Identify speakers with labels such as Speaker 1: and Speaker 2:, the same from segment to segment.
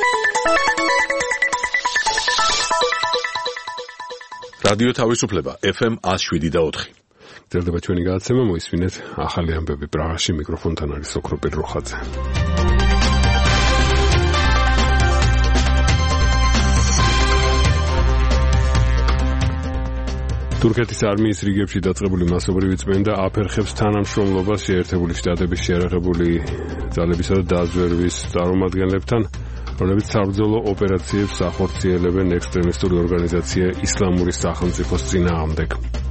Speaker 1: რადიო თავისუფლება FM 107.4.
Speaker 2: გრძელდება ჩვენი გადაცემა, მოისმინეთ ახალი ამბები პრაღაში, მიკროფონთან არის ოქროპირ როხაძე. თურქეთის არმიის რიგებში დაწყებული მასობრივი წმენდა აფერხებს თანამშრომლობას შეერთებული შტატების შეერაღებული ძალებისა და დაზვერვის წარმომადგენლებთან, რომლებიც საბრძოლო ოპერაციებს ახორციელებენ ექსტრემისტული ორგანიზაცია ისლამური სახელმწიფოს წინააღმდეგ.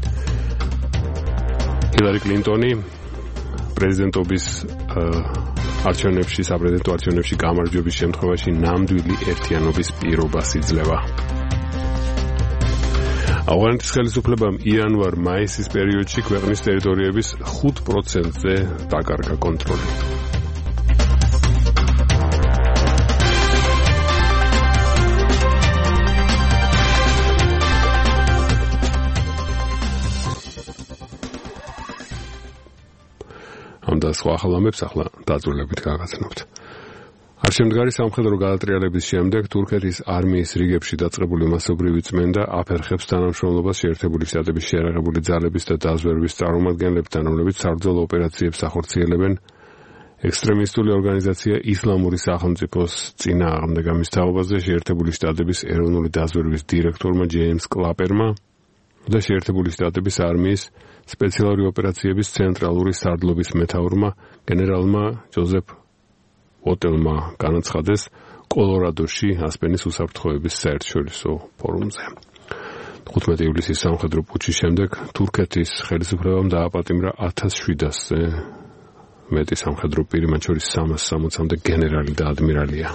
Speaker 2: ჰილარი კლინტონი პრეზიდენტობის არჩევნებში, საპრეზიდენტო არჩევნებში გამარჯვების შემთხვევაში ნამდვილი ერთიანობის პირობას იძლევა. ავღანეთის ხელისუფლებამ იანვარ-მაისის პერიოდში ქვეყნის ტერიტორიების 5%-ზე დაკარგა კონტროლი. ამ და სხვა ახალ ამბებს ახლა დაძველებით გაგაცნობთ. არ შემდგარი სამხედრო გადატრიალების შემდეგ თურქეთის არმიის რიგებში დაწყებული მასობრივი წმენდა აფერხებს თანამშრომლობას შეერთებული შტატების შეერაღებული ძალების და დაზვერვის წარმომადგენლებთან, რომლებიც საბრძოლო ოპერაციებს ახორციელებენ ექსტრემისტული ორგანიზაცია ისლამური სახელმწიფოს წინააღმდეგ. ამის თაობაზე შეერთებული შტატების ეროვნული დაზვერვის დირექტორმა ჯეიმს კლაპერმა და შეერთებული შტატების არმიის სპეციალური ოპერაციების ცენტრალური სარდლობის მეთაურმა გენერალმა ჯოზეფ ოტელმა განაცხადეს კოლორადოში ასპენის უსაფრთხოების საერთაშორისო ფორუმზე. 15 ივლისის სამხედრო პუტჩის შემდეგ თურქეთის ხელისუფლებამ დააპატიმრა 1700-ზე მეტი სამხედრო პირი, მათ შორის 360-მდე გენერალი და ადმირალია.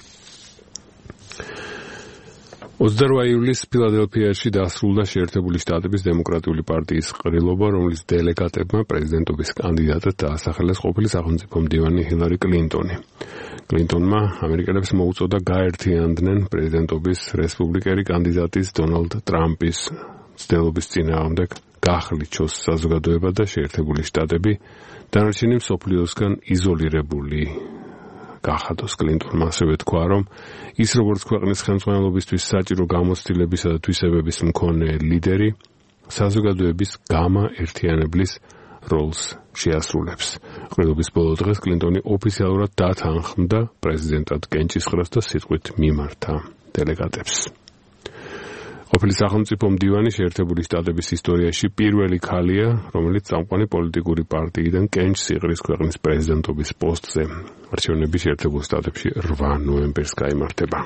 Speaker 2: 28 ივლისს ფილადელფიაში დასრულდა შეერთებული შტატების დემოკრატიული პარტიის ყრილობა, რომლის დელეგატებმა პრეზიდენტობის კანდიდატად დაასახელეს ყოფილი სახელმწიფო მდივანი ჰილარი კლინტონი. კლინტონმა ამერიკელებს მოუწოდა გაერთიანდნენ პრეზიდენტობის რესპუბლიკელი კანდიდატის დონალდ ტრამპის მცდელობის წინააღმდეგ გახლიჩოს საზოგადოება და შეერთებული შტატები დანარჩენი მსოფლიოსგან იზოლირებული გახადოს. კლინტონმა ასევე თქვა, რომ ის როგორც ქვეყნის ხელმძღვანელობისთვის საჭირო გამოცდილებისა და თვისებების მქონე ლიდერი, საზოგადოების გამაერთიანებლის როლს შეასრულებს. ყრილობის ბოლო დღეს კლინტონი ოფიციალურად დათანხმდა პრეზიდენტად კენჭისყრას და სიტყვით მიმართა დელეგატებს. ყოფილი სახელმწიფო მდივანი შეერთებული შტატების ისტორიაში პირველი ქალია, რომელიც წამყვანი პოლიტიკური პარტიიდან კენჭს იღრის ქვეყნის პრეზიდენტობის პოსტზე. არჩევნები შეერთებულ შტატებში 8 ნოემბერს გაიმართება.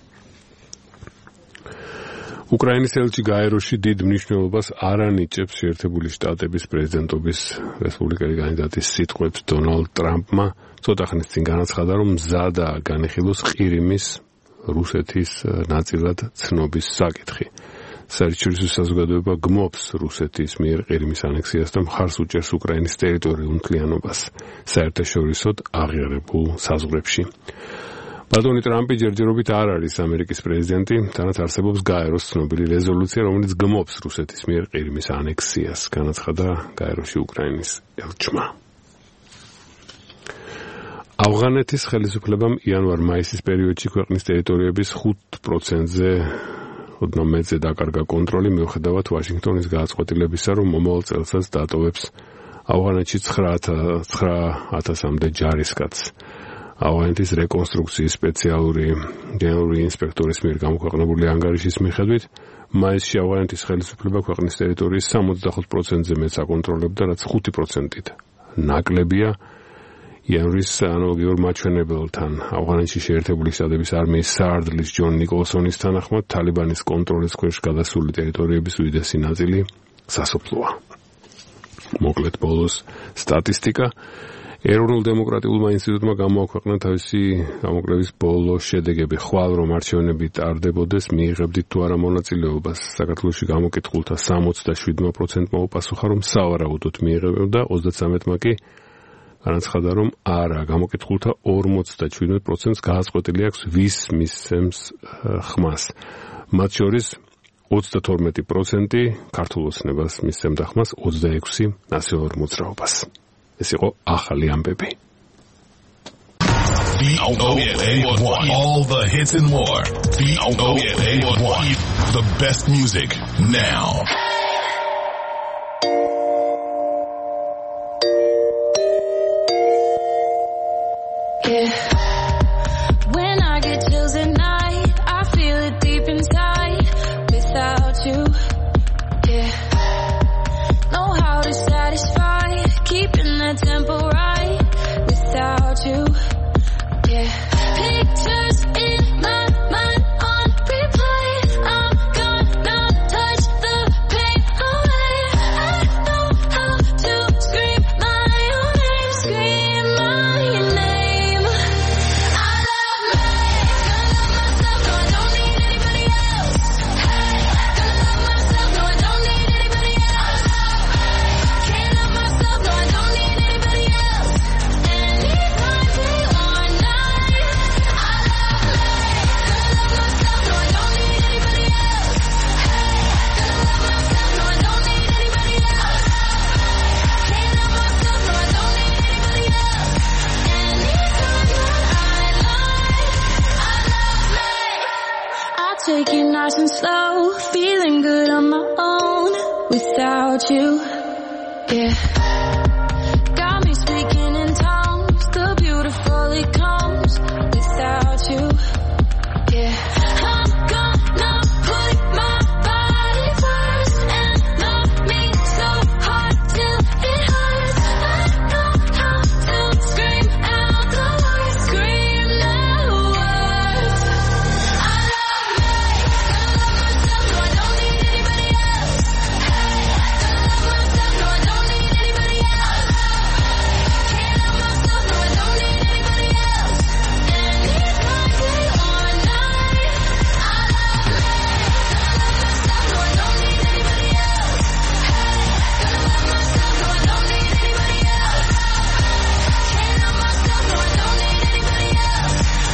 Speaker 2: უკრაინის ელჩი გაეროში დიდ მნიშვნელობას არ ანიჭებს შეერთებული შტატების პრეზიდენტობის რესპუბლიკელი კანდიდატის სიტყვებს. დონალდ ტრამპმა ცოტა ხნის წინ განაცხადა, რომ მზადაა განიხილოს ყირიმის რუსეთის ნაწილად ცნობის საკითხი. საერთაშორისო საზოგადოება გმობს რუსეთის მიერ ყირიმის ანექსიას და მხარს უჭერს უკრაინის ტერიტორიულ მთლიანობას საერთაშორისოდ აღიარებულ საზღვრებში. ბატონი ტრამპი ჯერჯერობით არ არის ამერიკის პრეზიდენტი, თანაც არსებობს გაეროს ცნობილი რეზოლუცია, რომელიც გმობს რუსეთის მიერ ყირიმის ანექსიას, განაცხადა გაეროში უკრაინის ელჩმა. ავღანეთის ხელისუფლებამ იანვარ-მაისის პერიოდში ქვეყნის ტერიტორიების 5%-ზე ოდნავ მეტზე დაკარგა კონტროლი, მიუხედავად ვაშინგტონის გადაწყვეტილებისა, რომ მომავალ წელსაც დატოვებს ავღანეთში 9,000-მდე ჯარისკაცს. ავღანეთის რეკონსტრუქციის სპეციალური გენერალური ინსპექტორის მიერ გამოქვეყნებული ანგარიშის მიხედვით, მაისში ავღანეთის ხელისუფლება ქვეყნის ტერიტორიის 65%-ზე მეტს აკონტროლებდა, რაც 5%-ით ნაკლებია იანვრის ანალოგიურ მაჩვენებელთან. ავღანეთში შეერთებული შტატების არმიის საარდლის ჯონ ნიკოლსონის თანახმად, თალიბანის კონტროლის ქვეშ გადასული ტერიტორიების უდიდესი ნაწილი სასოფლოა. მოკლედ ბოლოს სტატისტიკა. ეროვნულ დემოკრატიულმა ინსტიტუტმა გამოაქვეყნა თავისი გამოკვლევის ბოლო შედეგები. ხვალ რომ არჩევნები ტარდებოდეს, მიიღებდით თუ არა მონაწილეობას. საქართველოში გამოკითხულთა 67%-მა უპასუხა, რომ სავარაუდოდ მიიღებდა, 33%-მა კი განაცხადა, რომ არა. გამოკითხულთა 57%-ს გააწყვეტილი აქვს, ვის მისცემს ხმას. მათ შორის 32% ქართულ ოცნებას მისცემდა ხმას, 26% ნაციონალურ მოძრაობას. ეს იყო ახალი ამბები.
Speaker 1: VOA1. All the hits and more. VOA1. The best music now.
Speaker 3: Yeah. When I get chills at night, I feel it deep inside. Without you, yeah. Know how to satisfy, keeping that tempo right. Without you, yeah. Pictures in my mind on replay. I'm gonna touch the pain away. I know how to scream my own name, scream my name. I love me, gonna love myself, no I don't need anybody else. Hey, gonna love myself, no I don't need anybody else. Can't love myself, no I don't need anybody else. Anytime, day or night. I love me, gonna love myself, no I don't need anybody else. Hey, gonna love myself, no I don't need anybody else. Can't love myself, no I don't need anybody else. Anytime I take it nice and slow, feeling good on my own without you, yeah. Got me speaking in tongues, the beautiful it comes without you, yeah. I'm gonna put my body first and love me so hard till it hurts. I know how to scream out the words, scream the words. I love me, gonna love myself, no I don't need anybody else. Hey, gonna love myself, no I don't need anybody else. Can't love myself, no I don't need anybody else. Anytime, day or night. I love me, gonna love myself, no I don't need anybody else. Hey, gonna love myself, no I don't need anybody else. Can't love myself, no I don't need anybody else.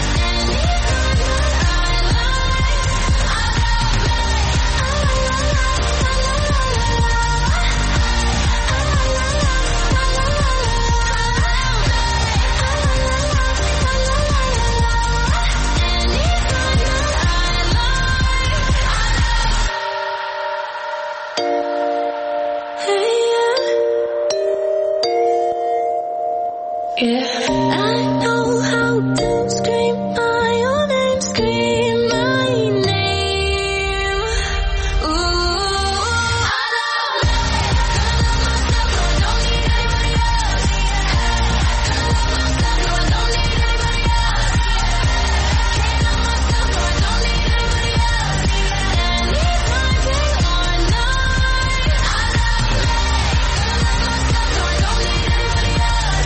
Speaker 3: Yeah, I know how to scream my own name, scream my name. Ooh, I love me, gonna love myself, no I don't need anybody else. Gonna love myself, no I don't need anybody else. Can't love myself, no I don't need anybody else. Anytime, day or night. I love me, gonna love myself, no I don't need anybody else.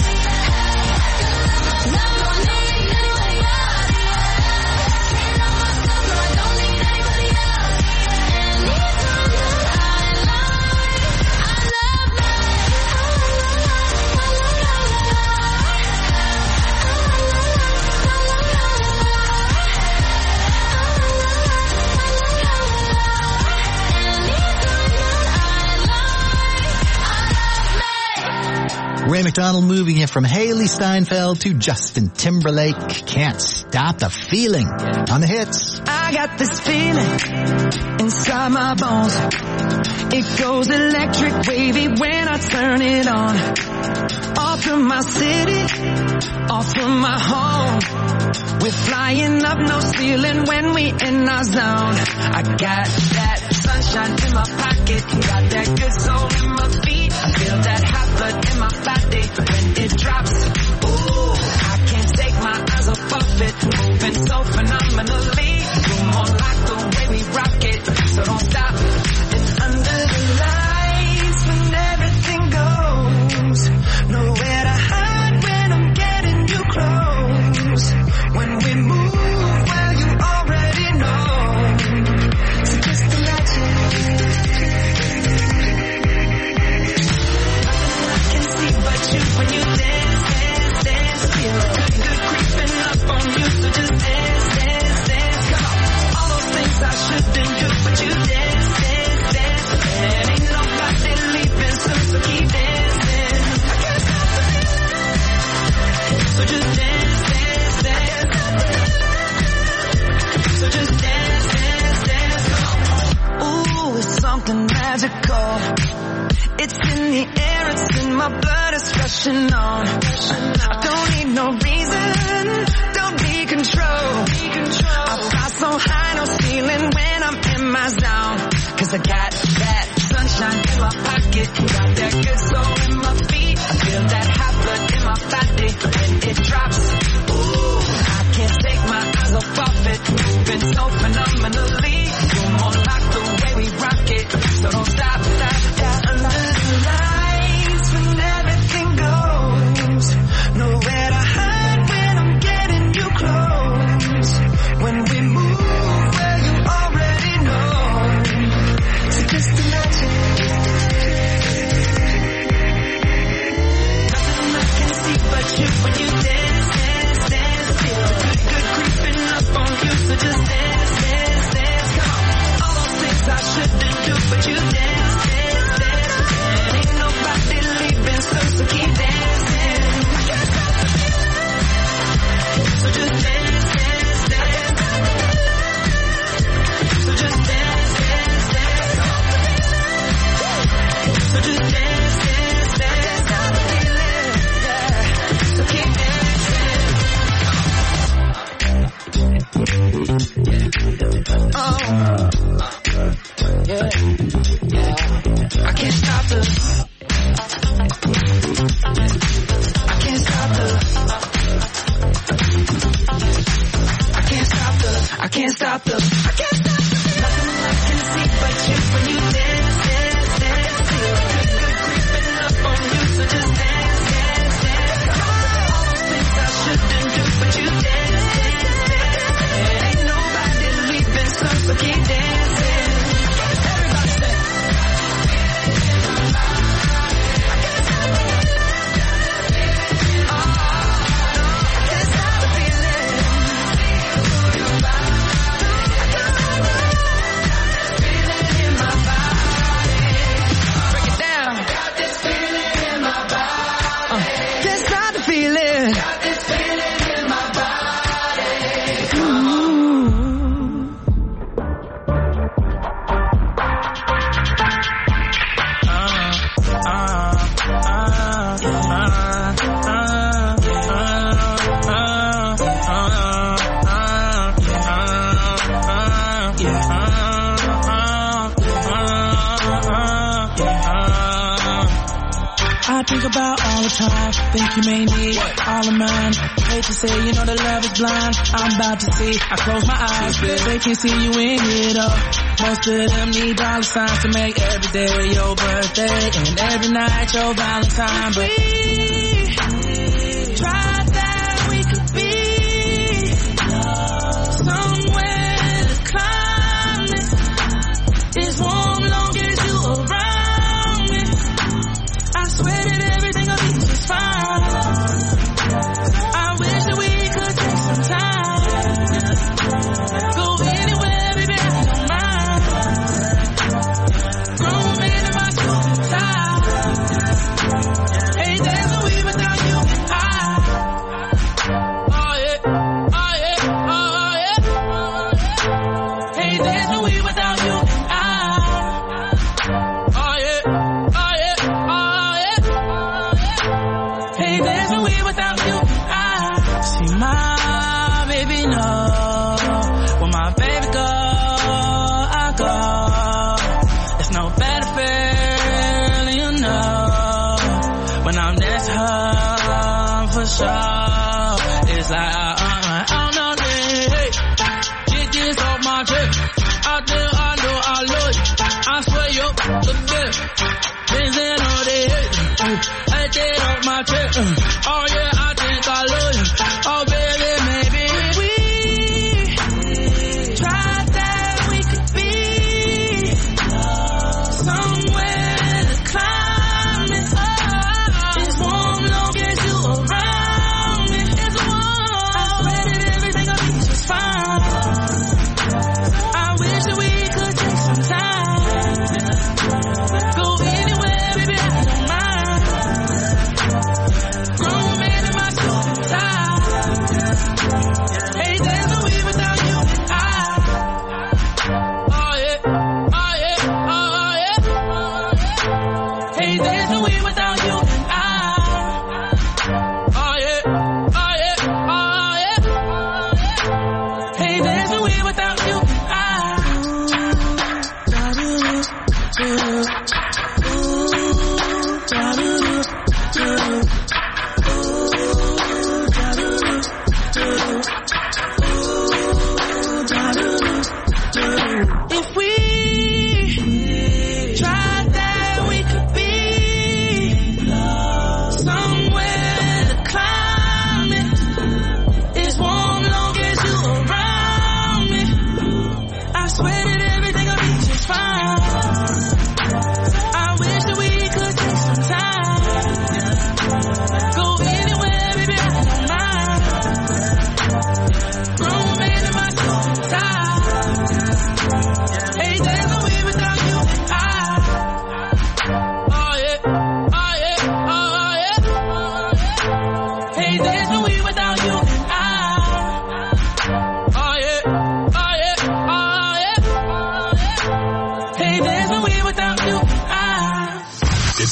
Speaker 3: Love no I don't need anybody else. Can't love myself, no I don't need anybody else. Anytime that I love me.
Speaker 4: Ray McDonald moving it from Haley Steinfeld to Justin Timberlake. Can't stop the feeling on the hits.
Speaker 5: I got this feeling inside my bones. It goes electric wavy when I turn it on. Off from my city, off from my home. We're flying up, no ceiling when we in our zone. I got that sunshine in my pocket, got that good soul in my feet. I feel that hot blood in my body when it drops. Ooh, I can't take my eyes off of it, moving so phenomenally. You're more like the way we rock it, so don't stop. It's under the lights when everything goes. Nowhere to hide when I'm getting you close. When we move, well, you already know. So just imagine. Nothing I can see but you when you dance. rushing on. I don't need no reason, don't need control. I fly so high, no ceiling when I'm in my zone. Cause I got that sunshine in my pocket, got that good soul in my feet. I feel that hot blood in my body when it drops. Ooh, I can't take my eyes off of it, moving so phenomenally. You're more like the way we rock it, so don't stop, stop, stop. Under the lights when everything goes, nowhere to hide when I'm getting you close. When we move where you already know, so just imagine. Nothing I can see but you when you dance, dance, dance. Feel the good creeping up on you, so just dance, dance, dance. Come on, all those things I shouldn't do, but you dance, dance, dance. And ain't nobody leaving, so keep dancing. So just dance, dance, dance. So just dance, dance, dance. So just dance, dance, dance. So keep dancing. Oh, yeah, yeah. I can't stop the. I can't stop the. I can't stop the. I can't stop the. I can't stop the. Nothing I can see but you when you dance, dance, dance. Feel good creeping up on you, so just dance, dance, dance. All those things I shouldn't do, but you dance, dance, dance. And ain't nobody leaving, so keep dancing. Everybody say. I can't stop the. Oh, no, I can't stop the feeling. In my body. Break it down. Got this feeling in my body. Can't stop the feeling. Got this feeling in my body.
Speaker 6: I think about all the time, think you may need all of mine. Hate to say, you know the love is blind. I'm about to see, I close my eyes, they can see you in it all. Most of them need dollar signs to make every day your birthday and every night your Valentine. But we tried that we could be somewhere to climb it. It's warm long as you around me. I swear that everything will be just fine. I wish that we could take some time. Go anywhere, baby, I don't mind. Grown man in my suit and tie. Hey, there's no way without you and I. Oh yeah, oh yeah, oh yeah. Hey, there's no way without you and I. Oh yeah, oh yeah, oh yeah. Hey, there's no way without you and I. See my baby know where my baby go, I go. There's no better feeling, you know, when I'm next to her for sure. It's like I'm not hey, get this off my chest. Out there, I know I love you. I swear you're the best. Things in all day, I take off my chest. Oh yeah, I think I love you. Oh baby, maybe we tried that we could be somewhere to climb it. It's warm long as you around me. It's warm. I swear that everything will be just fine. I wish that we could take some time. Go anywhere, baby, I don't mind. Grown man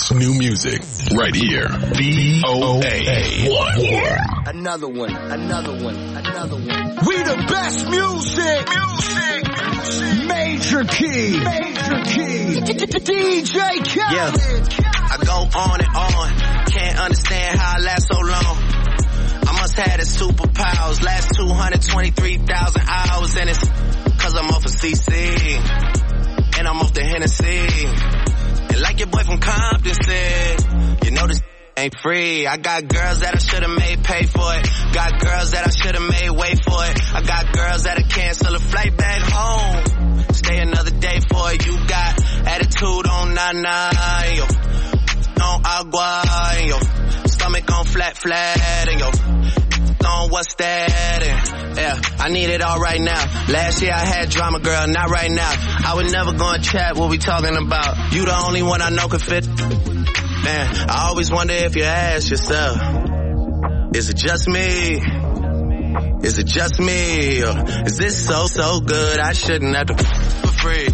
Speaker 1: best new music right here. VOA1.
Speaker 7: Another one. We the best music. Major key. DJ Khaled.
Speaker 8: Yeah, I go on and on. Can't understand how I last so long. I must have the superpowers. Last 223,000 hours, and it's cause I'm off of CC. And I'm off the Hennessy. And like your boy from Compton said, you know this ain't free. I got girls that I should've made pay for it. Got girls that I should've made wait for it. I got girls that'll cancel a flight back home. Stay another day for it. You got attitude on nana, yo. On agua, yo. Stomach on flat, and yo. On what's that? And, yeah, I need it all right now. Last year I had drama, girl, not right now. I would never go and chat what we talking about. You the only one I know could fit. Man, I always wonder if you ask yourself, is it just me? Is it just me? Or is this so good I shouldn't have to for free?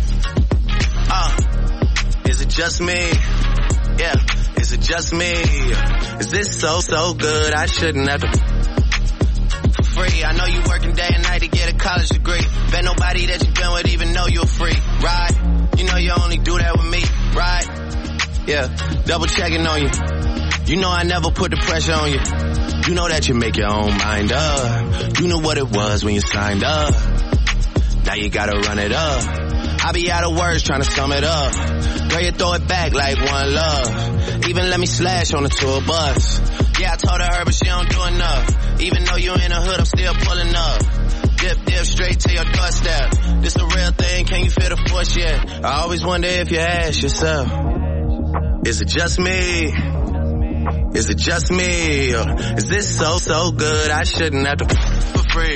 Speaker 8: Is it just me? Yeah, is it just me? Is this so good I shouldn't have to for free? I know you working day and night to get a college degree. Bet nobody that you've been with even know you're free, right? You know you only do that with me, right? Yeah, double checking on you. You know I never put the pressure on you. You know that you make your own mind up. You know what it was when you signed up. Now you gotta run it up. I be out of words trying to sum it up. Girl, you throw it back like one love. Even let me slash on the tour bus. Yeah, I told her but she don't do enough. Even though you in the hood, I'm still pulling up. Dip straight to your doorstep. This a real thing, can you feel the force yet? I always wonder if you ask yourself, is it just me? Is it just me? Or is this so good I shouldn't have to for free?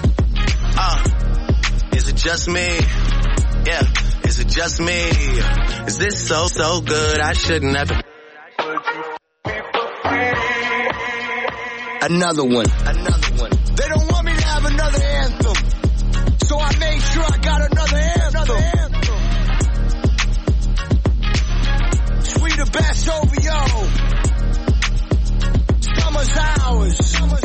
Speaker 8: Is it just me? Yeah, is it just me? Is this so good I shouldn't have to?
Speaker 7: Another one. They don't want me to have another anthem, so I made sure I got another anthem. We the best OVO. Summer's ours.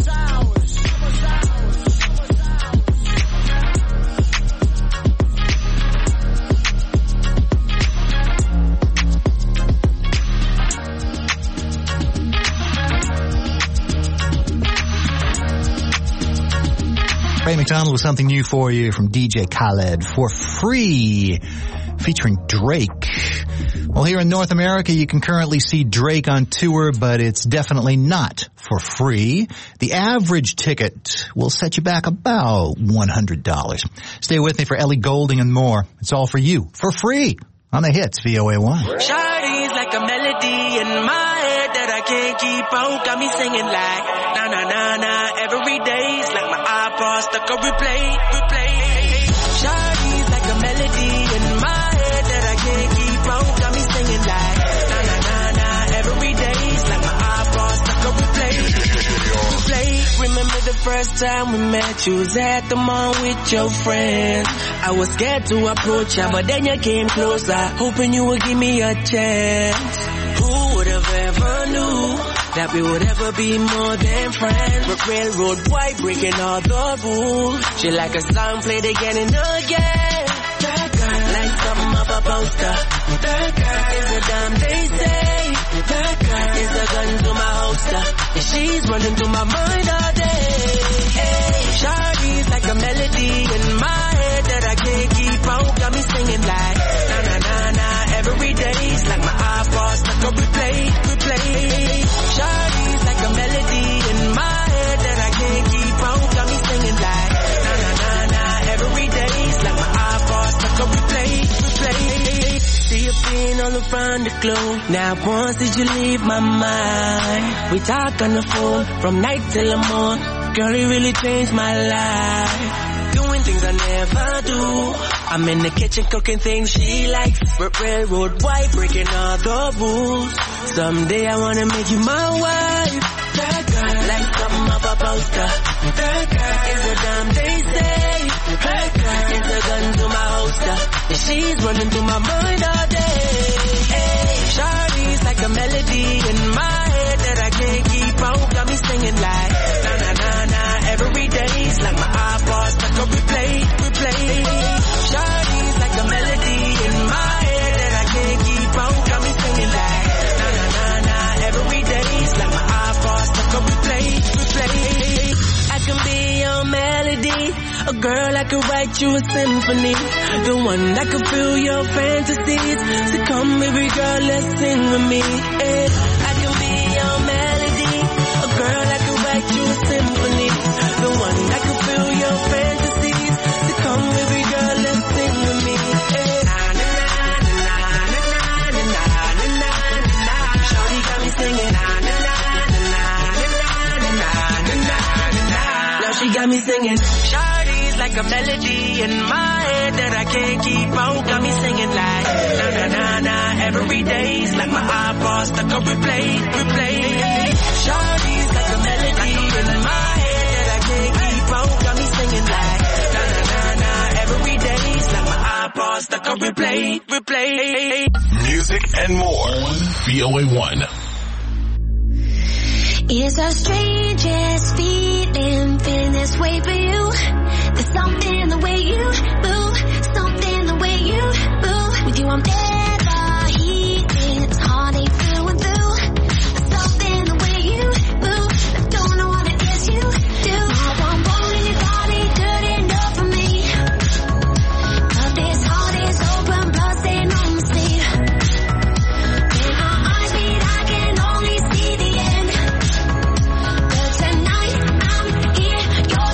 Speaker 4: Ray McDonald with something new for you from DJ Khaled for free, featuring Drake. Well, here in North America, you can currently see Drake on tour, but it's definitely not for free. The average ticket will set you back about $100. Stay with me for Ellie Goulding and more. It's all for you, for free, on the hits, VOA1.
Speaker 6: Shawty's like a melody in my head that I can't keep out. Got me singing like na na na na every day's like my iPod stuck on replay. Shawty's like a melody in my head that I can't keep out. Got me singing like na na na na every day's like my iPod stuck on replay. Remember the first time we met, you was at the mall with your friends. I was scared to approach ya, but then you came closer, hoping you would give me a chance. Who would have ever knew that we would ever be more than friends? But railroad white breaking all the rules. She like a song played again and again. That girl like something up a poster. That girl is a damn they say. That girl is a gun to my holster. And she's running through my mind all day. Hey, Shawty's like a melody in my head that I can't keep out. Got me singing like na na na na every day's like my iPod stuck on replay. Shawty's like a melody in my head that I can't keep out. Got me singing like na na na na every day's like my iPod stuck on replay. See you being all around the globe. Now once did you leave my mind? We talk on the phone from night till the morning. Girl, it really changed my life. Doing things I never do. I'm in the kitchen cooking things she likes. Railroad white breaking all the rules. Someday I wanna make you my wife. That girl like something up a poster. That girl is a damn they say. That girl is a gun to my holster. And she's running through my mind all day. Hey, Shawty's like a melody in my head that I can't keep on. Got me singing like na na na na every day's like my iPod stuck on replay. Shawty's like a melody in my head that I can't keep on. Got me singing like na na na na every day's like my iPod stuck on replay. I can be your melody, a girl I could write you a symphony, the one that could fill your fantasies. So come baby girl, let's sing with me. I can be your melody, a girl I could write you a symphony, the one that could fill your fantasies. So come baby girl, let's sing with me. Shawty got me singing. She got me singing. Shawty's like a melody in my head that I can't keep on. Got me singing like na na na na every day's like my iPod stuck on replay. Shawty's like a melody in my head that I can't keep on. Got me singing like na na na na every day's like my iPod stuck on replay.
Speaker 1: Music and more. VOA1.
Speaker 3: It's the strangest feeling this way for you. There's something the way you move, something the way you move. With you I'm never heating, it's hard ain't through and through. There's something the way you move, I don't know what it is you do. Now I'm rolling your body good enough for me. But this heart is open, blood staying on my sleeve. When our eyes meet I can only see the end. Tonight I'm here, you're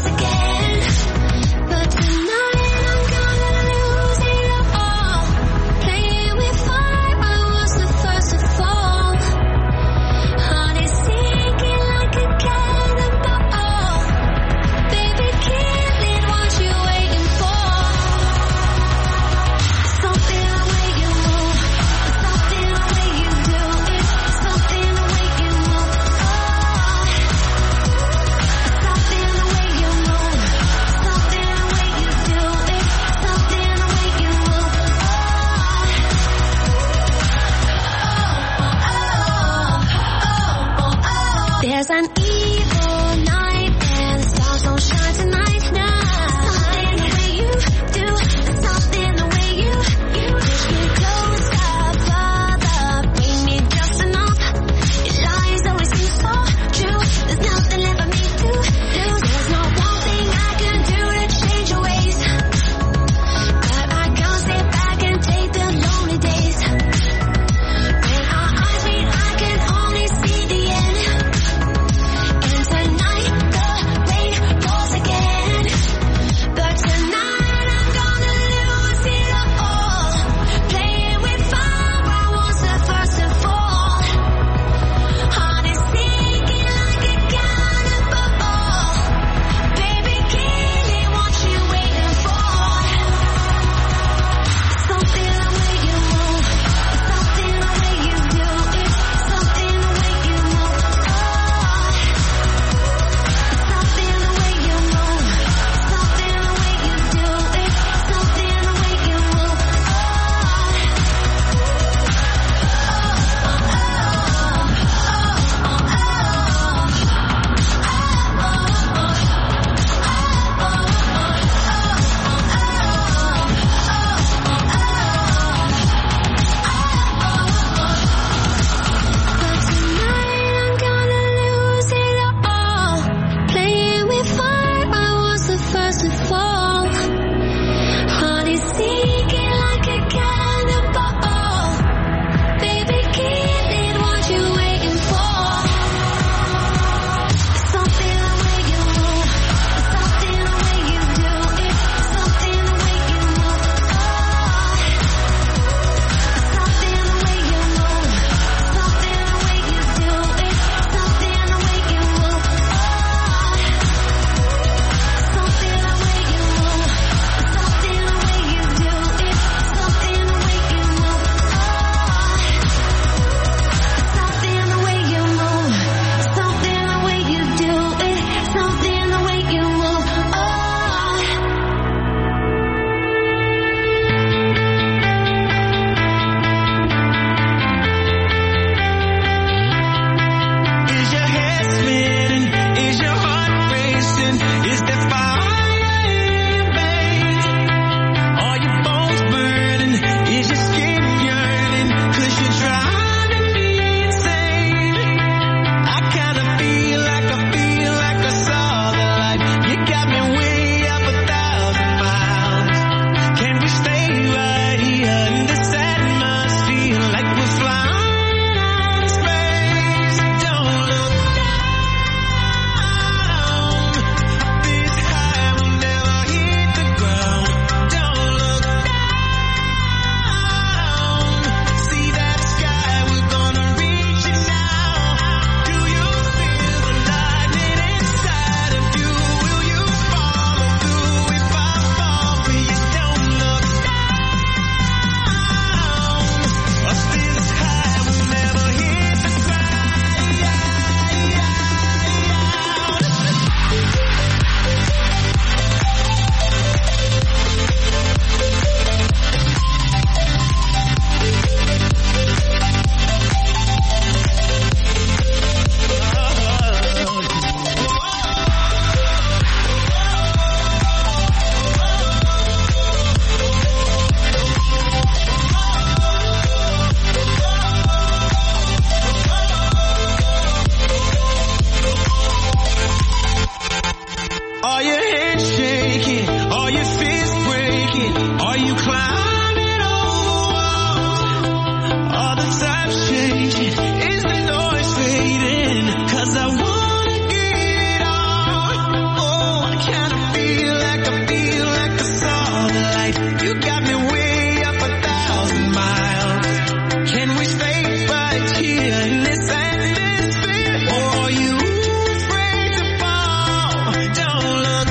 Speaker 5: hands shaking? Are your fists breaking? Are you climbing over walls? Are the times changing? Is the noise fading? 'Cause I wanna get it on. Oh, can I feel like I saw the light? You got me way up 1,000 miles. Can we stay right here in this atmosphere? Or are you afraid to fall? Don't look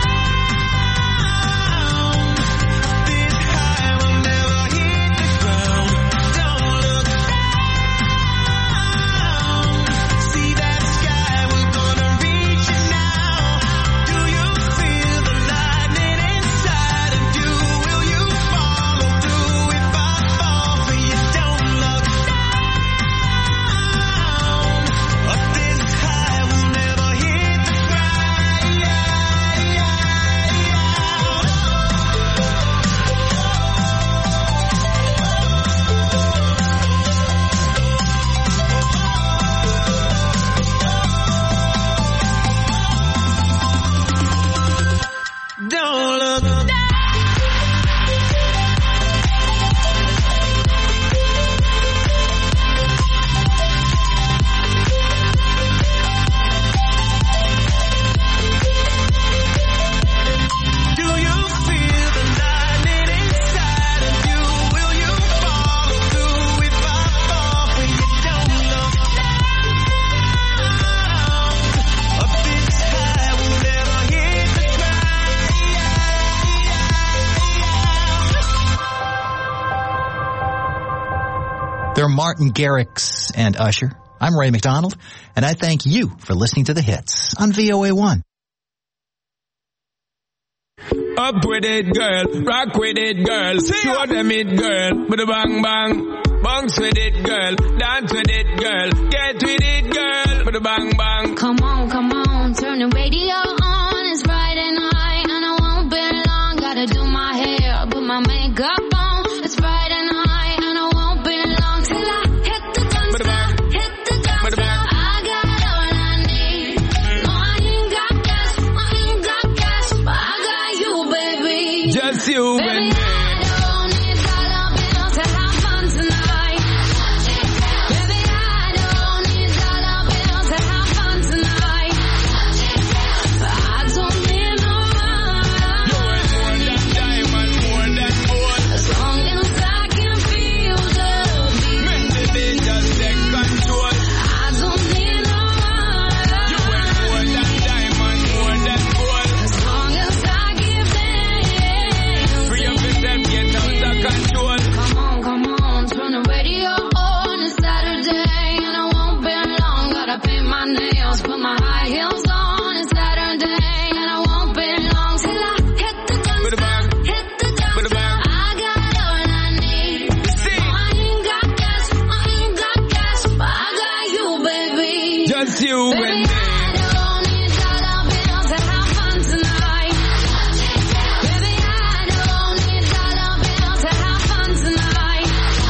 Speaker 5: down. This high will never hit the ground. Don't look down. See that sky, we're gonna reach it now. Do you feel the lightning inside of you? Will you follow through if I fall for you? Don't look down. Up this high, we'll never hit the ground. Don't look down. Do you feel the lightning inside of you? Will you follow through if I fall for you? Don't look down. Up this high, we'll never hit the ground.
Speaker 4: They're Martin Garrix and Usher. I'm Ray McDonald, and I thank you for listening to The Hits on VOA1.
Speaker 9: Up with it, girl. Rock with it, girl. Show them it, girl. With a bang bang. Bounce with it, girl. Dance with it, girl. Get with it, girl. With a bang bang.
Speaker 3: Come on, turn the radio on. It's Friday night and I won't be long. Gotta do my hair, put my makeup on. It's Friday night and I won't be long till I hit the dance floor, hit the dance floor. I got all I need. No, I ain't got cash, but I got you, baby.
Speaker 9: Just you and
Speaker 3: Baby,
Speaker 9: me.
Speaker 3: I don't need dollar bills to have fun tonight. Baby, I don't need dollar bills to have fun tonight. I don't need no money.
Speaker 9: You ain't more than diamond, more than gold.
Speaker 3: As long as I can feel the beat.
Speaker 9: Make the beat just take control.
Speaker 3: I don't need no money.
Speaker 9: You ain't more than diamond, more than gold.
Speaker 3: As long as I give in.
Speaker 9: Free up yourself, get out of control.
Speaker 3: Come on, turn the radio on. It's Saturday and I won't be long. Gotta paint my nails, put my high heels on. It's Saturday and I won't be long till I hit the dance
Speaker 9: With a
Speaker 3: floor,
Speaker 9: bang.
Speaker 3: hit the dance
Speaker 9: With a
Speaker 3: floor.
Speaker 9: bang.
Speaker 3: I got all I need.
Speaker 9: See?
Speaker 3: No, I ain't got cash, but I got you, baby.
Speaker 9: Just you
Speaker 3: Baby,
Speaker 9: and
Speaker 3: I
Speaker 9: me.
Speaker 3: don't need dollar bills to have fun tonight. Baby, I don't need dollar bills to have fun tonight.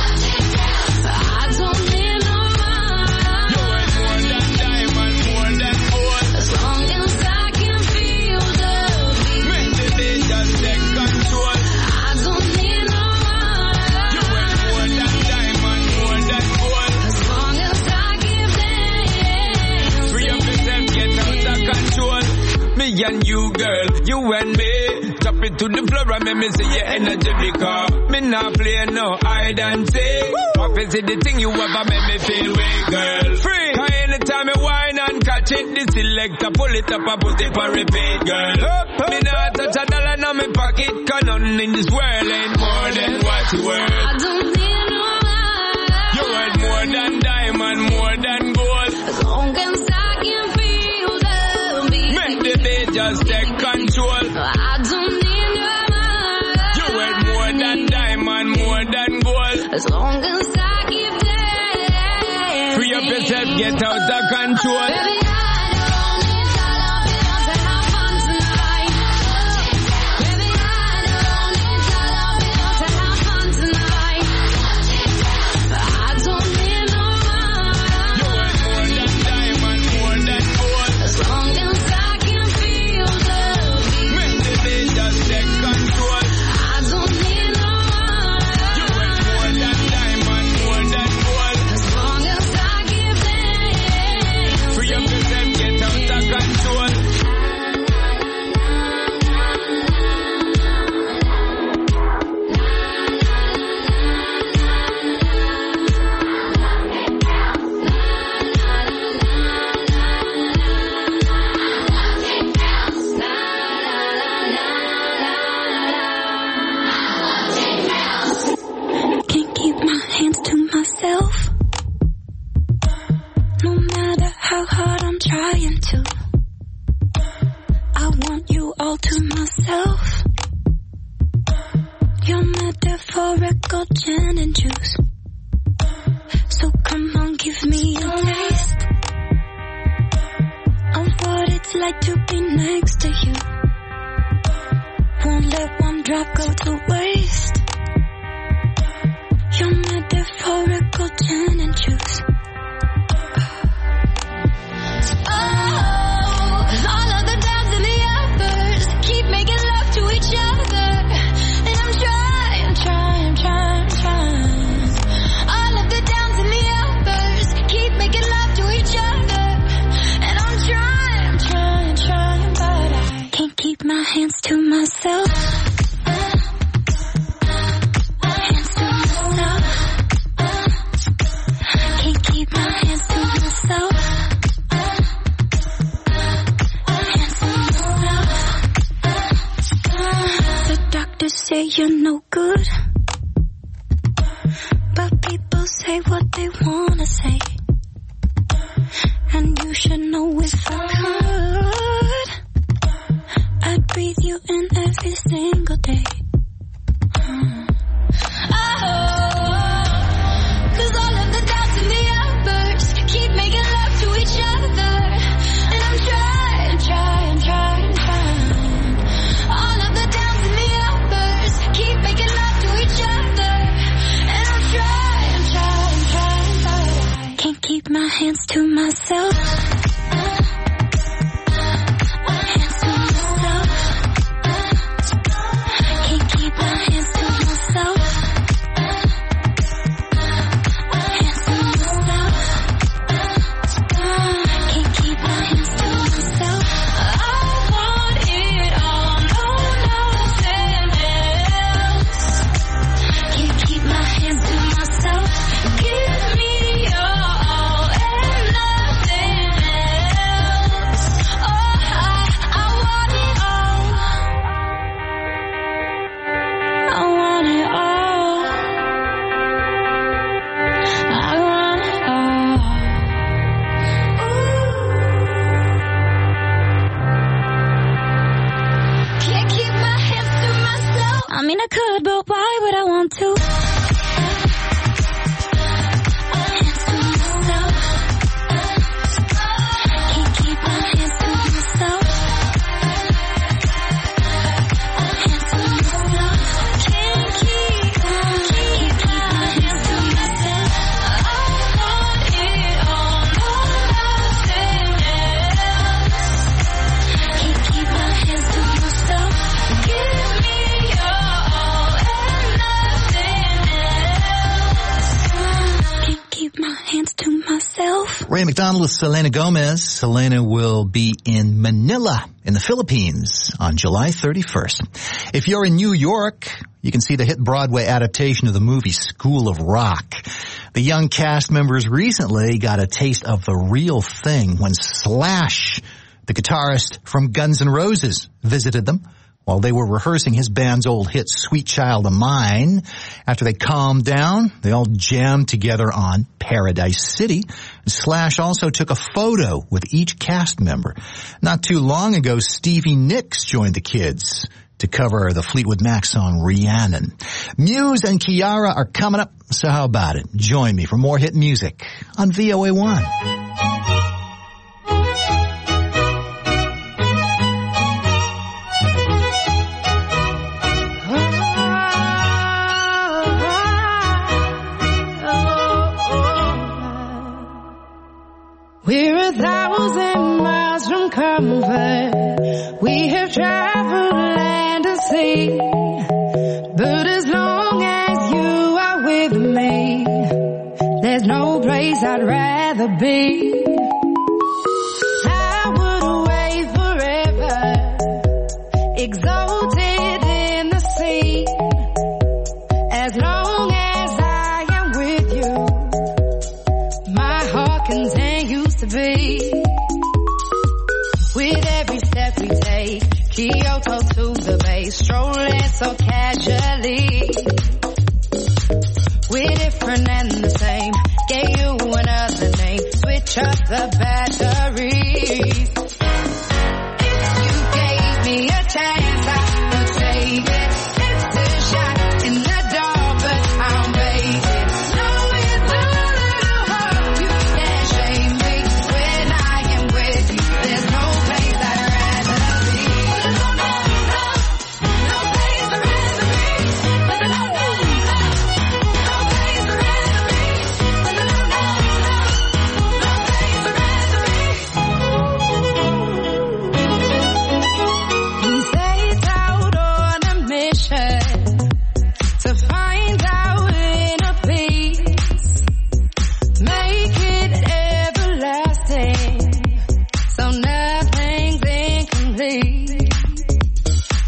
Speaker 3: I don't need no
Speaker 9: You
Speaker 3: money.
Speaker 9: ain't more than diamond, more than gold.
Speaker 3: As long as I can feel the beat.
Speaker 9: Make the beat just take control.
Speaker 3: I don't need no
Speaker 9: You ain't
Speaker 3: money.
Speaker 9: more than diamond, more than gold.
Speaker 3: As long as I give in.
Speaker 9: Free up yourself, get out of control. Me and you, girl, you and me. Drop it to the floor and make me see your energy because me not play no hide and seek. What is it the thing you ever make me feel way, girl? Free. Cause anytime you whine and catch it, the selector pull it up and put it for repeat, girl. Me not touch a dollar in my pocket, cause nothing in this world ain't more than what you worth.
Speaker 3: I don't need no money.
Speaker 9: You worth more than diamond, more than gold.
Speaker 3: As long as I can feel the beat.
Speaker 9: Make the beat just take control.
Speaker 3: I don't need no money.
Speaker 9: You worth more than diamond, more than gold.
Speaker 3: As long as I keep dancing.
Speaker 9: Free up yourself, get out of control.
Speaker 3: Baby, I don't need dollar bills to have fun tonight. Baby, I don't need dollar bills to have fun tonight. I don't need no money.
Speaker 9: You worth more than diamond, more than gold.
Speaker 3: As long as I can feel the beat. and juice. So come on, give me a taste of what it's like to be next to you. Won't let one drop go to waste. Your metaphorical gin and juice. All of the downs and the uppers keep making love to each other, and I'm trying. All of the downs and the uppers keep making love to each other, and I'm trying, but I can't keep my hands to myself. Hands to myself. Can't keep my hands to myself. Say you're no good, but people say what they wanna say, and you should know if I could, I'd breathe you in every single day. Cause all of the doubts and the uppers keep making love to each other, and I'm trying. All of the downs and the uppers keep making love to each other, and I'm trying, but I can't keep my hands to myself. Hands to myself. Can't keep my hands to myself. Hands to myself. Can't keep my hands to myself. I want it all, no, nothing else. Can't keep my hands to myself. Give me your all and nothing else. Oh, I want it all. I want it all. I want it all. Can't keep my hands to myself. I mean, I could, but why would I want to? Hands to myself. Can't keep my hands to myself. Hands to myself. Can't keep my hands to myself. I want it all, no, nothing else. Can't keep my hands to myself. Give me your all and nothing else. Can't keep my hands to myself.
Speaker 4: Ray McDonald with Selena Gomez. Selena will be in Manila in the Philippines on July 31st. If you're in New York, you can see the hit Broadway adaptation of the movie School of Rock. The young cast members recently got a taste of the real thing when Slash, the guitarist from Guns N' Roses, visited them while they were rehearsing his band's old hit Sweet Child of Mine. After they calmed down, they all jammed together on Paradise City. Slash also took a photo with each cast member. Not too long ago, Stevie Nicks joined the kids to cover the Fleetwood Mac song Rhiannon. Muse and Kiara are coming up, so how about it? Join me for more hit music on VOA1.
Speaker 10: We're 1,000 miles from comfort. We have traveled land and sea. But as long as you are with me, there's no place I'd rather be. I would away forever, exalted in the sea. As long as I am with you, my heart continues to beat. With every step we take, Kyoto to the bay, strolling so casually. We're different and the same, gave you another name, switch up the batteries. If you gave me a chance, I would take it. It's a shot in the dark, but I'm waiting.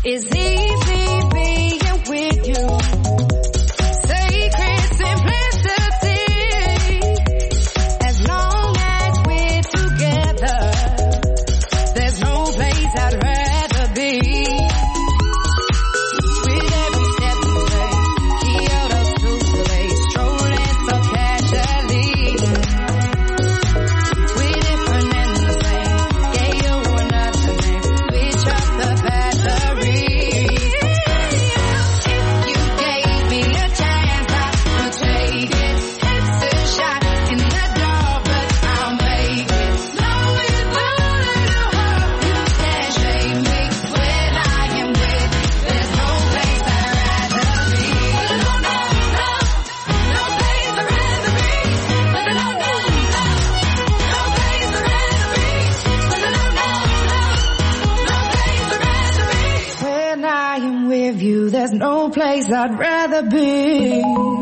Speaker 10: It's easy being with you. Sacred simplicity. As long as we're together, there's no place I'd rather be. With every step we take, Kyoto's to play, strolling so casually. We're different and the same. Gave you another name. Switch up the battery. If you gave me a chance, I would take it. It's a shot in the dark, but I'll make it. Knowing that it'll hurt, you can't shame me. When I am with you, there's no place I'd rather be. No place I'd rather be. No place I'd rather be. When I am with you, there's no place I'd rather be.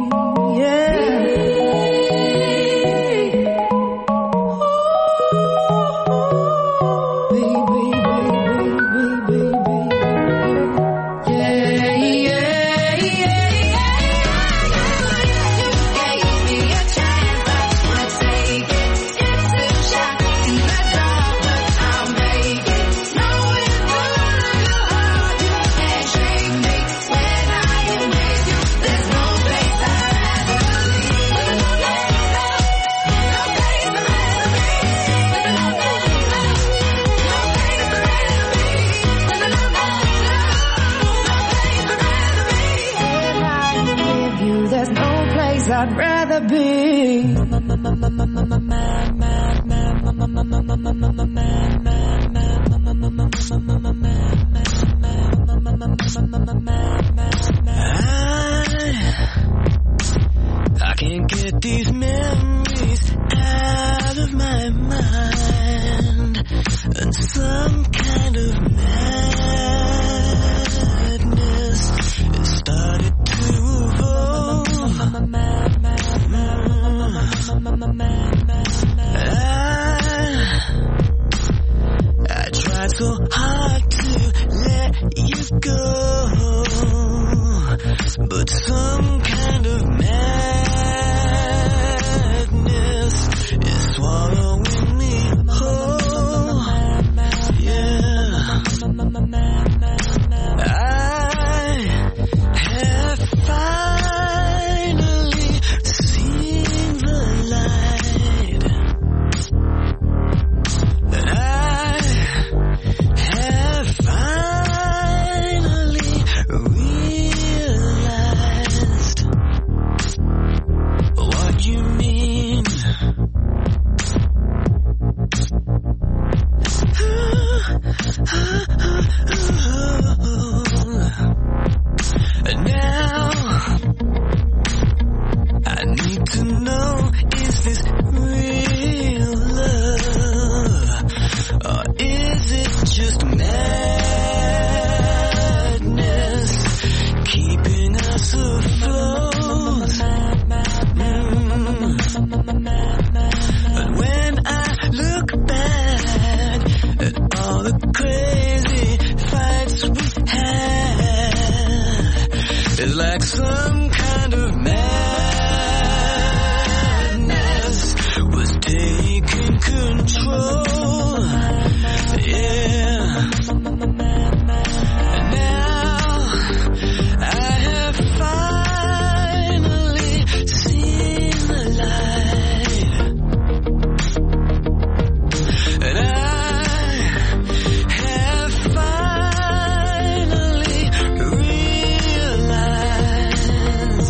Speaker 10: I'd rather be.
Speaker 5: I can't get these memories out of my mind, and some kind of madness has started to evolve. I tried so hard to let you go, but some kind of madness is swallowing me whole. Yeah, I have finally seen the light, and I have finally realized what you mean. And now I need to know, is this real love, or is it just madness keeping us afloat? But when I look back at all the crazy fights we had, it's like some kind of madness was taking control. Yeah. And now I have finally seen the light, and I have finally realized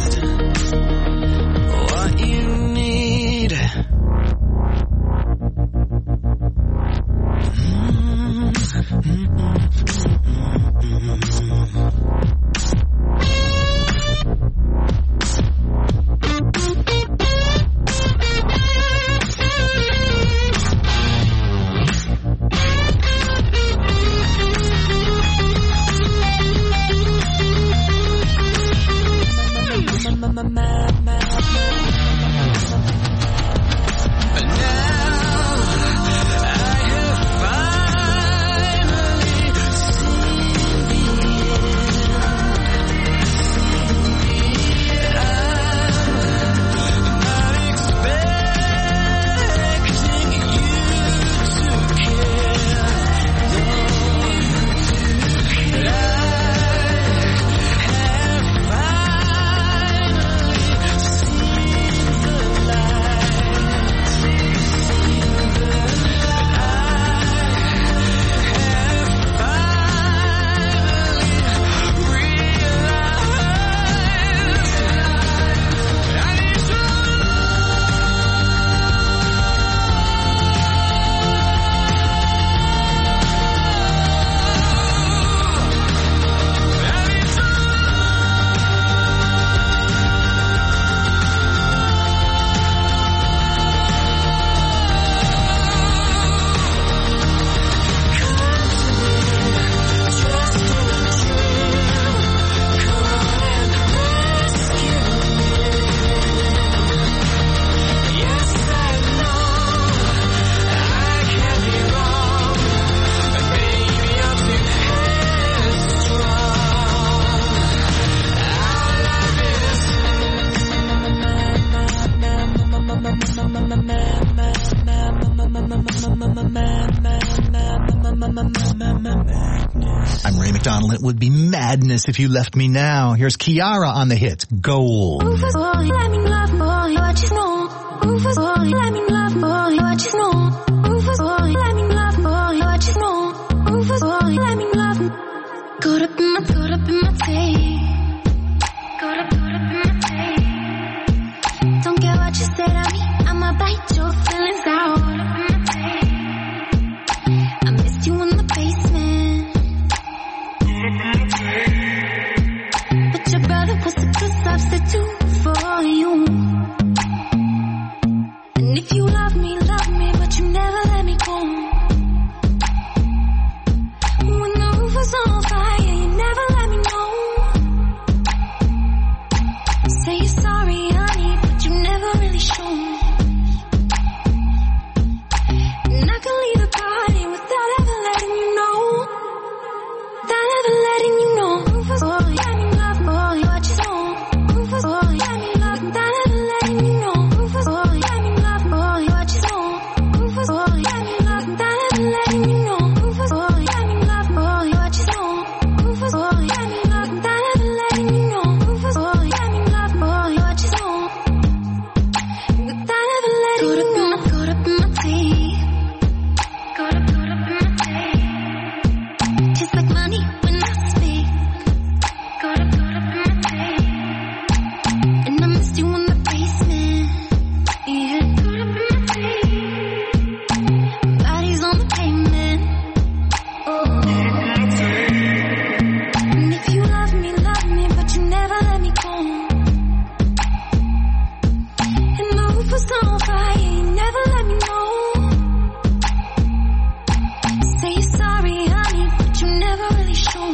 Speaker 4: would be madness if you left me now. Here's Kiara on the hit, Gold.
Speaker 3: Rufus boy, let me love boy, what you know? Rufus boy, let me love boy, what you know? Rufus boy, let me love boy, what you know? Rufus boy, let me love. Caught up in my tape. Caught up in my tape. Don't care what you say to me, I'ma bite your feelings out. I missed you in the basement. But your brother was a good substitute for you. And if you love me, but you never let me go. When the roof was on fire, you never let me know. Say you're sorry, honey, but you never really show. And I can leave the party without ever letting you know. Without ever letting you know. Rufus boy, let me love boy, what you know? Rufus boy, let me love, without ever letting you know. Rufus boy, let me love boy, what you know? Rufus boy, let me love, without ever letting you know. Rufus boy, let me love boy, what you know? Rufus boy, let me love, without ever letting you know. Rufus boy, let me love boy, what you know? Without ever letting you know. Caught up in my teeth. Caught up in my teeth. Tastes like money when I speak. Caught up in my teeth. And I missed you in the basement. Yeah, caught up in my teeth. Bodies on the pavement. And if you love me, but you never let me go. And the roof was on fire, you never let me know. Say you're sorry, honey, but you never really show.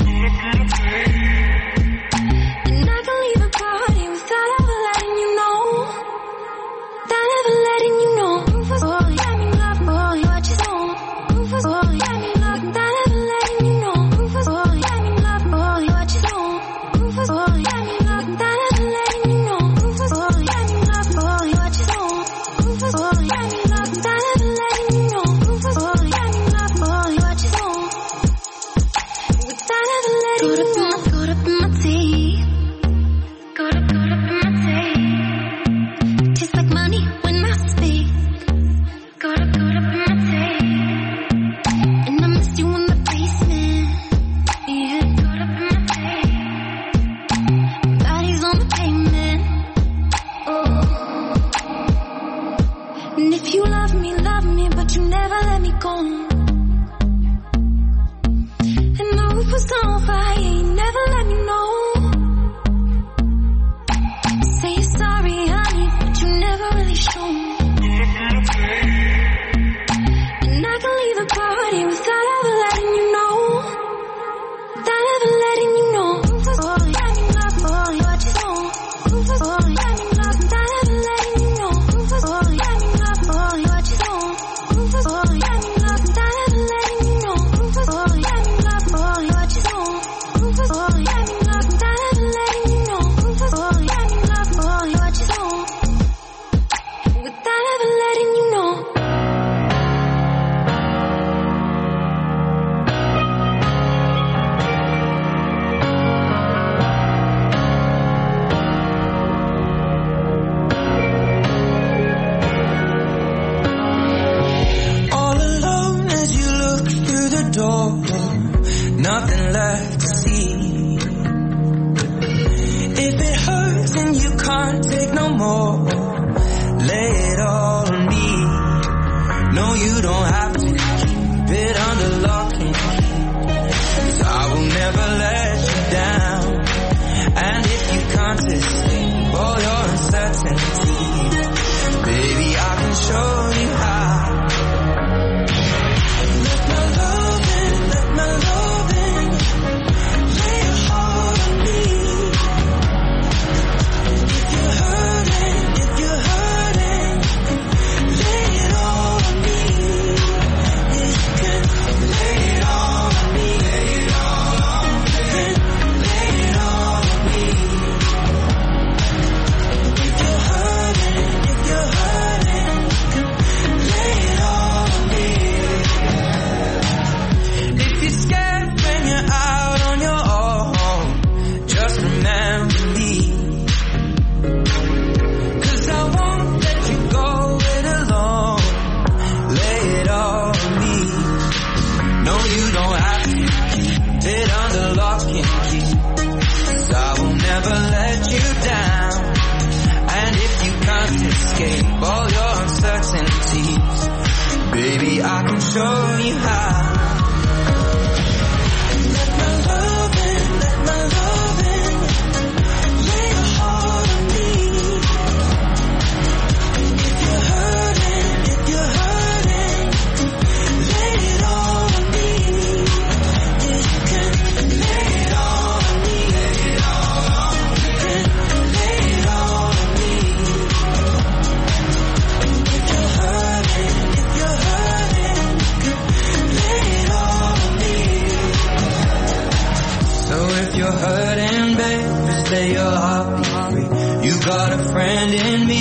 Speaker 3: And I can leave the party without ever letting you know. Without ever letting you know. Rufus boy, let me love boy, what you know? Rufus boy, let me love, without ever letting you know. Rufus boy, let me love boy, what you know? Rufus boy, let me love, without ever letting you know. Rufus boy, let me love boy, what you know? Rufus boy, let me love, without ever letting you know. Rufus boy, let me love boy, what you know? Without ever letting you know. Caught up in my teeth. Caught up in my teeth. Tastes like money when I speak. Caught up in my teeth. And I missed you in the basement. Yeah, caught up in my teeth. Bodies on the pavement. And if you love me, but you never let me go. And the roof was on fire, you never let me know. Say you're sorry, honey, but you never really show. And I can leave the party without ever letting you know. Without ever letting you know. Rufus boy, let me love boy, what you know? Rufus boy, let me love, without ever letting you know. Rufus boy, let me love boy, what you know? Rufus boy, let me love, without ever letting you know. Rufus boy, let me love boy, what you know? Rufus boy, let me love, without ever letting you know. Rufus boy, let me love boy, what you know? Without ever letting you know.
Speaker 5: All alone as you look through the door, nothing left to see. If it hurts and you can't take no more, lay it all on me. No, you don't have to keep it under lock and key, 'cause I will never let you down. And if you can't escape all your uncertainty, baby, I can show you how. Let my loving, lay your heart on me. If you're hurting, lay it all on me. You can lay it all on me. Lay it all on me. Lay it all on me. can keep. 'Cause I will never let you down. And if you can't escape all your uncertainties, baby, I can show you how. Let my loving lay your heart on me. If you're hurting, lay it all on me. Yeah, you can lay it all on me. You can lay it all on me. If you're hurting, lay it all on me. So if you're hurting, baby, stay your heartbeat free. You got a friend in me.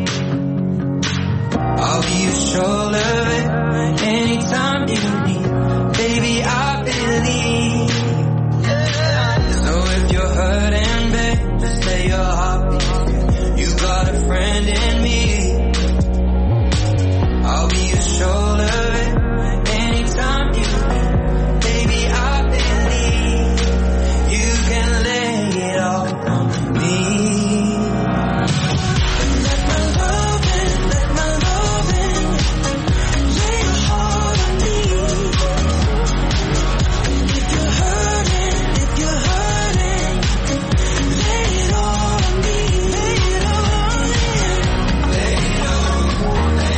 Speaker 5: I'll be your shoulder anytime you need. Baby, I believe. So if you're hurting, baby, stay your heartbeat free. You got a friend in me. I'll be your shoulder anytime you need. Baby, I believe you can lay it all on me. Let my loving lay your heart on me. If you're hurting, lay it all on me. Lay it all on me. Lay it all on me.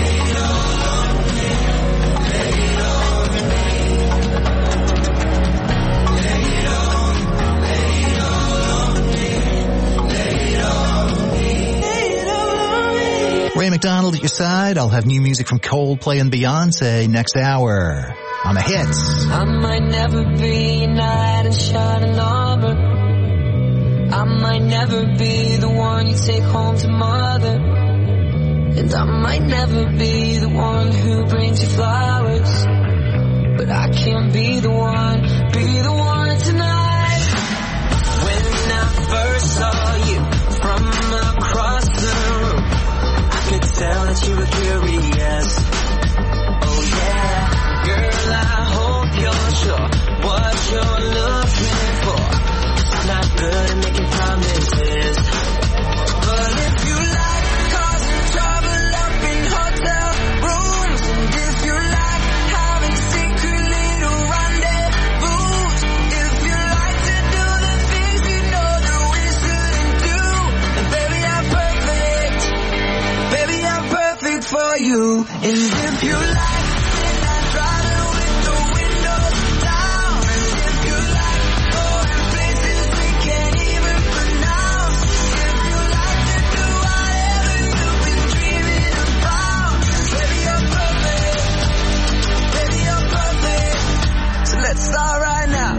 Speaker 4: Ray McDonald at your side. I'll have new music from Coldplay and Beyonce next hour on the hits.
Speaker 5: I might never be a knight in shining armor. I might never be the one you take home to mother. And I might never be the one who brings you flowers. But I can be the one tonight. When I first saw you from across the room, I could tell that you were curious. Oh yeah, girl, I hope you're sure what you're looking for. I'm not good at making promises, but if you like causing trouble up in hotel rooms, and if you like having secret little rendezvous, if you like to do the things you know that we shouldn't do, then baby, I'm perfect. Baby, I'm perfect for you. And if you like, then I drive it with the windows down. And if you like going places we can't even pronounce, if you like to do whatever you've been dreaming about, baby, you're perfect. Baby, you're perfect. So let's start right now.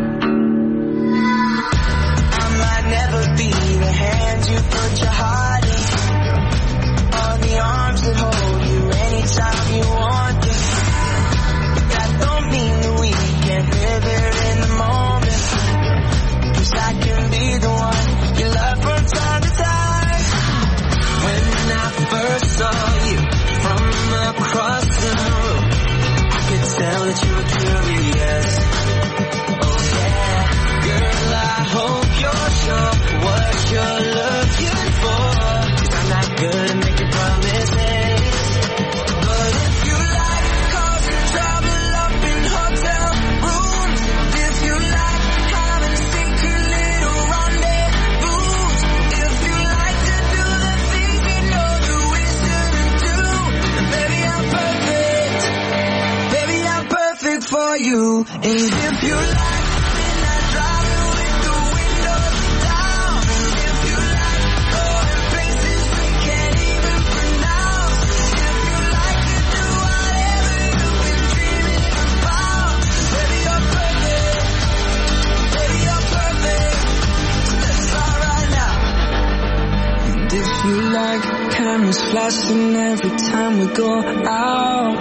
Speaker 5: I might never be the hand you put your heart in, or the arms that hold you anytime you want it. But that don't mean that we can't live here in the moment. 'Cause I can be the one you love from time to time. When I first saw you from across the room, I could tell that you were curious. Oh yeah, girl, I hope you're sure what you're looking for. 'Cause I'm not good at making promises, but if you like causing trouble up in hotel rooms, and if you like having secret little rendezvous, if you like to do the things you know that we shouldn't do, then baby, I'm perfect. Baby, I'm perfect for you. And if you like, then I drive it with the windows down. And if you like going places we can't even pronounce, if you like to do whatever you've been dreaming about, baby, you're perfect. Baby, you're perfect. So let's start right now. And if you like cameras flashing every time we go out,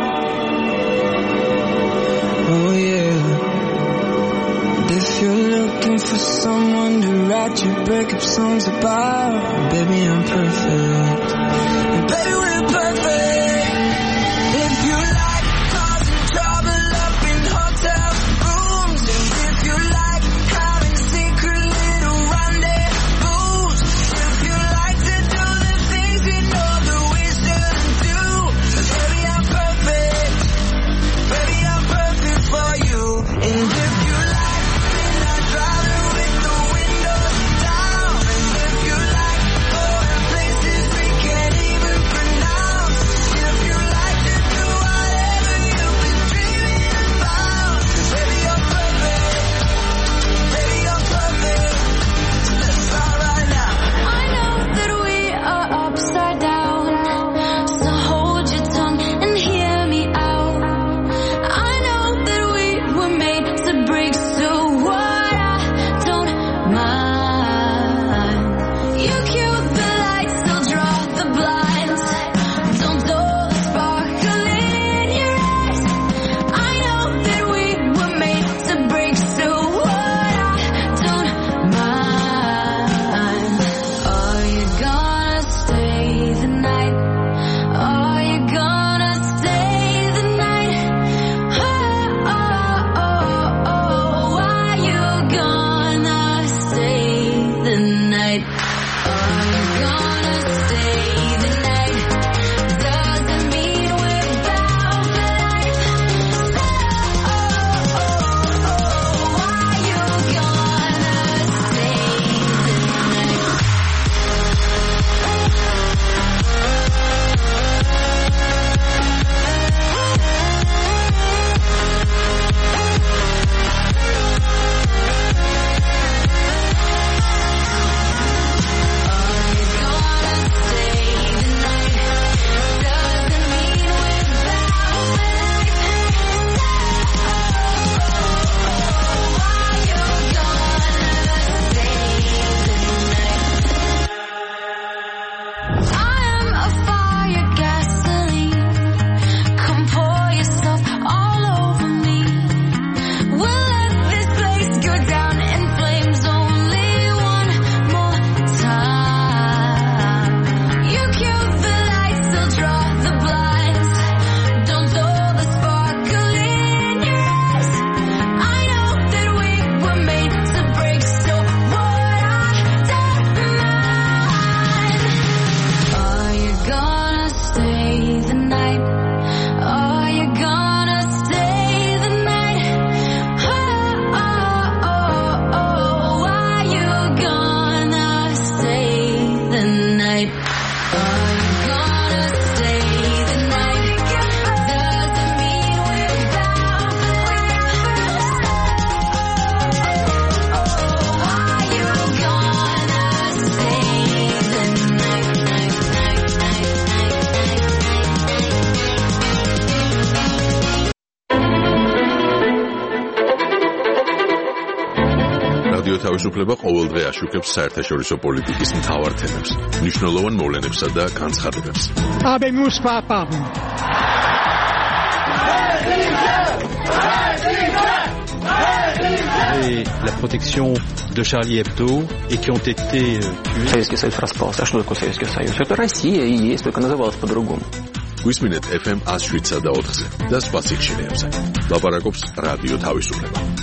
Speaker 5: oh yeah. And if you're looking for someone to write your breakup songs about, baby, I'm perfect. And baby, we're perfect. If you like causing trouble up in hotel rooms, and if you like having
Speaker 11: რადიო თავისუფლება ყოველდღე აშუქებს საერთაშორისო პოლიტიკის მთავარ თემებს, მნიშვნელოვან მოვლენებსა და განცხადებებს.
Speaker 12: Habemus papam.
Speaker 13: Et la protection de Charlie Hebdo et qui ont été tués.
Speaker 14: Советский Союз распался. А что такое Советский Союз? Это Россия и есть, только называлась по-другому.
Speaker 11: გვისმინეთ FM 107 და 4-ზე და სხვა სიგნალებზე. ლაპარაკობს რადიო თავისუფლება.